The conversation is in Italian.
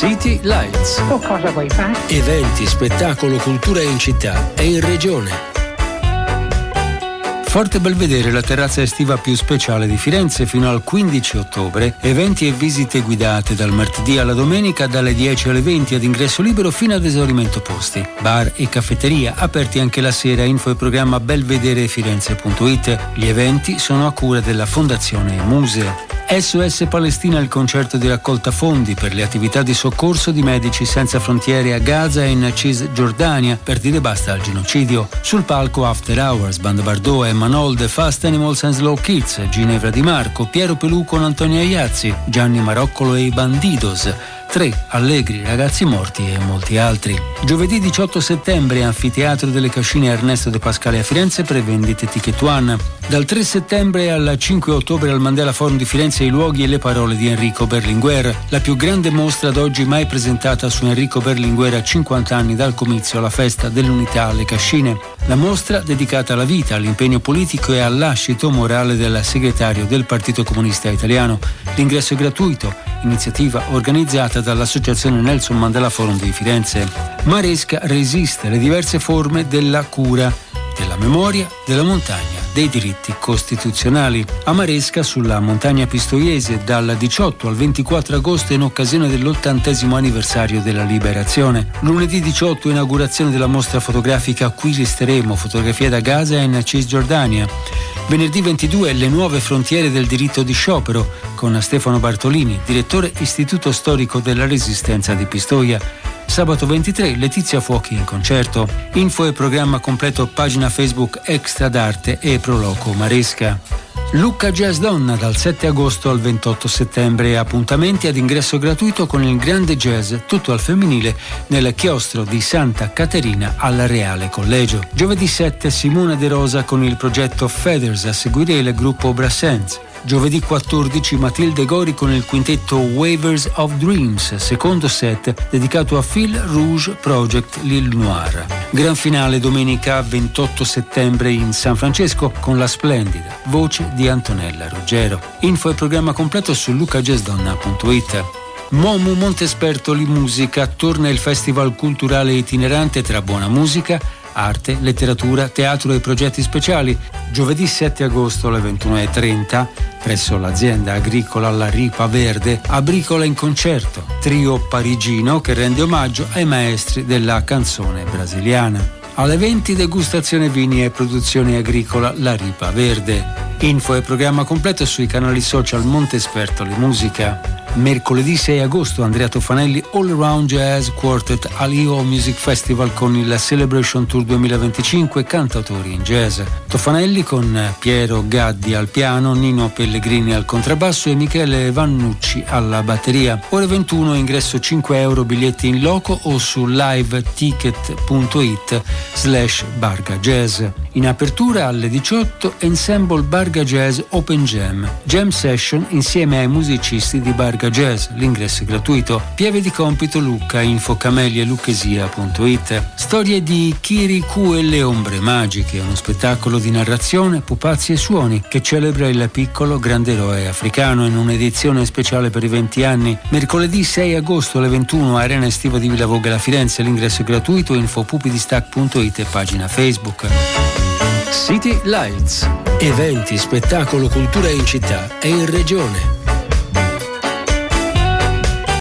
City Lights. O cosa vuoi fare? Eventi, spettacolo, cultura in città e in regione. Forte Belvedere, la terrazza estiva più speciale di Firenze fino al 15 ottobre. Eventi e visite guidate dal martedì alla domenica dalle 10 alle 20 ad ingresso libero fino ad esaurimento posti. Bar e caffetteria aperti anche la sera. Info e programma belvederefirenze.it. Gli eventi sono a cura della Fondazione Muse. SOS Palestina, il concerto di raccolta fondi per le attività di soccorso di Medici Senza Frontiere a Gaza e in Cisgiordania per dire basta al genocidio. Sul palco After Hours, Banda Bardot, Emma Nolde, Fast Animals and Slow Kids, Ginevra Di Marco, Piero Pelù con Antonia Iazzi, Gianni Maroccolo e i Bandidos, 3 Allegri, Ragazzi Morti e molti altri. Giovedì 18 settembre, Anfiteatro delle Cascine Ernesto De Pascale a Firenze, prevendite Ticket One. Dal 3 settembre al 5 ottobre al Mandela Forum di Firenze, i luoghi e le parole di Enrico Berlinguer, la più grande mostra ad oggi mai presentata su Enrico Berlinguer a 50 anni dal comizio alla festa dell'unità alle Cascine. La mostra dedicata alla vita, all'impegno politico e al lascito morale del segretario del Partito Comunista Italiano. L'ingresso è gratuito, iniziativa organizzata dall'Associazione Nelson Mandela Forum di Firenze. Maresca resiste alle diverse forme della cura, della memoria, della montagna, dei diritti costituzionali. A Maresca, sulla montagna pistoiese, dal 18 al 24 agosto in occasione dell'80° anniversario della liberazione. Lunedì 18 inaugurazione della mostra fotografica Qui resteremo, fotografie da Gaza e in Cisgiordania. Venerdì 22 le nuove frontiere del diritto di sciopero con Stefano Bartolini, direttore Istituto Storico della Resistenza di Pistoia. Sabato 23 Letizia Fuochi in concerto. Info e programma completo pagina Facebook Extra d'Arte e Proloco Maresca. Lucca Jazz Donna dal 7 agosto al 28 settembre. Appuntamenti ad ingresso gratuito con il grande jazz tutto al femminile nel chiostro di Santa Caterina al Reale Collegio. Giovedì 7 Simona De Rosa con il progetto Feathers, a seguire il gruppo Brassens. Giovedì 14 Matilde Gori con il quintetto Waivers of Dreams, secondo set dedicato a Fil Rouge Project L'Île Noire. Gran finale domenica 28 settembre in San Francesco con la splendida voce di Antonella Ruggero. Info e programma completo su lucajazzdonna.it. Momu Montespertoli Musica, torna il festival culturale itinerante tra buona musica, arte, letteratura, teatro e progetti speciali. Giovedì 7 agosto alle 21:30 presso l'azienda agricola La Ripa Verde, Abricola in concerto, trio parigino che rende omaggio ai maestri della canzone brasiliana. Alle 20 degustazione vini e produzione agricola La Ripa Verde. Info e programma completo sui canali social Montespertoli Musica. Mercoledì 6 agosto Andrea Toffanelli All Around Jazz Quartet all'Io Music Festival con il Celebration Tour 2025 cantautori in jazz. Toffanelli con Piero Gaddi al piano, Nino Pellegrini al contrabbasso e Michele Vannucci alla batteria. Ore 21, ingresso 5 euro, biglietti in loco o su liveticket.it/Barga Jazz. In apertura alle 18 Ensemble Barga Jazz Open Jam Session insieme ai musicisti di Barga Jazz. L'ingresso è gratuito. Pieve di compito Lucca, info camelie lucchesia.it. Storie di Kirikou e le ombre magiche, uno spettacolo di narrazione, pupazzi e suoni che celebra il piccolo grande eroe africano in un'edizione speciale per i 20 anni. Mercoledì 6 agosto alle 21 Arena Estiva di Villa Voghera Firenze. L'ingresso è gratuito. Info pupidistac.it e pagina Facebook. City Lights. Eventi, spettacolo, cultura in città e in regione.